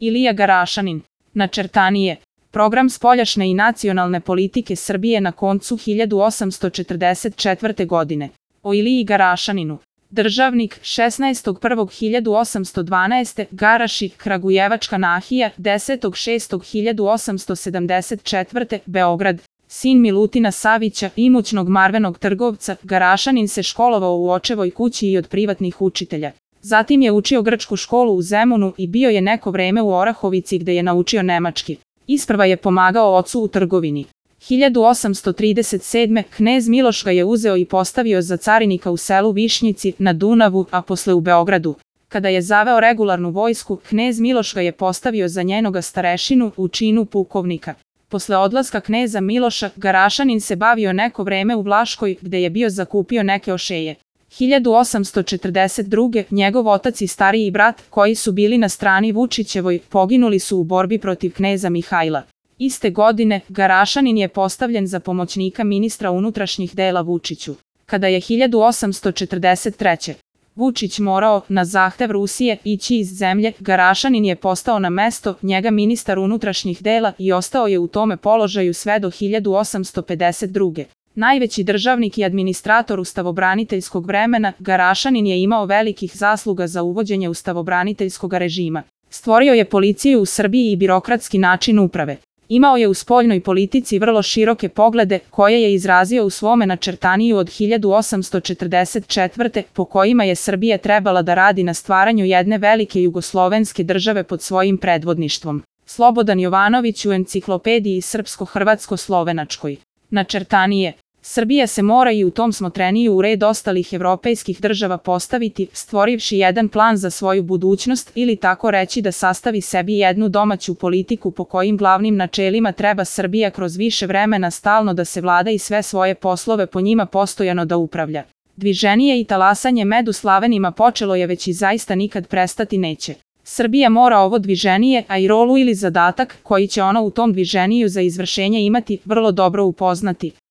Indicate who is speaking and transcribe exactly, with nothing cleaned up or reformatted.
Speaker 1: Ilija Garašanin. Načertanije. Program spoljašne i nacionalne politike Srbije na koncu hiljadu osamsto četrdeset četvrte. godine. O Iliji Garašaninu. Državnik, šesnaestog prvog hiljadu osamsto dvanaeste. Garaši, Kragujevačka nahija, desetog šestog hiljadu osamsto sedamdeset četvrte. Beograd. Sin Milutina Savića, imućnog marvenog trgovca, Garašanin se školovao u očevoj kući i od privatnih učitelja. Zatim je učio grčku školu u Zemunu i bio je neko vreme u Orahovici gde je naučio nemački. Isprva je pomagao ocu u trgovini. hiljadu osamsto trideset sedme. knez Miloš ga je uzeo i postavio za carinika u selu Višnjici na Dunavu, a posle u Beogradu. Kada je zaveo regularnu vojsku, knez Miloš ga je postavio za njenoga starešinu u činu pukovnika. Posle odlaska kneza Miloša, Garašanin se bavio neko vreme u Vlaškoj gde je bio zakupio neke ošeje. hiljadu osamsto četrdeset druge. njegov otac i stariji brat, koji su bili na strani Vučićevoj, poginuli su u borbi protiv kneza Mihajla. Iste godine, Garašanin je postavljen za pomoćnika ministra unutrašnjih dela Vučiću. Kada je hiljadu osamsto četrdeset treće. Vučić morao, na zahtev Rusije, ići iz zemlje, Garašanin je postao na mesto njega ministar unutrašnjih dela i ostao je u tome položaju sve do hiljadu osamsto pedeset druge. Najveći državnik i administrator ustavobraniteljskog vremena, Garašanin je imao velikih zasluga za uvođenje ustavobraniteljskog režima. Stvorio je policiju u Srbiji i birokratski način uprave. Imao je u spoljnoj politici vrlo široke poglede, koje je izrazio u svome načertaniju od hiljadu osamsto četrdeset četvrte. po kojima je Srbija trebala da radi na stvaranju jedne velike jugoslovenske države pod svojim predvodništvom. Slobodan Jovanović u enciklopediji Srpsko-Hrvatsko-Slovenačkoj. Načertanije. Srbija se mora i u tom smotreniju u red ostalih evropejskih država postaviti, stvorivši jedan plan za svoju budućnost ili tako reći da sastavi sebi jednu domaću politiku po kojim glavnim načelima treba Srbija kroz više vremena stalno da se vlada i sve svoje poslove po njima postojano da upravlja. Dviženije i talasanje medu Slavenima počelo je već i zaista nikad prestati neće. Srbija mora ovo dviženije, a i rolu ili zadatak koji će ona u tom dviženiju za izvršenje imati, vrlo dobro upoznati.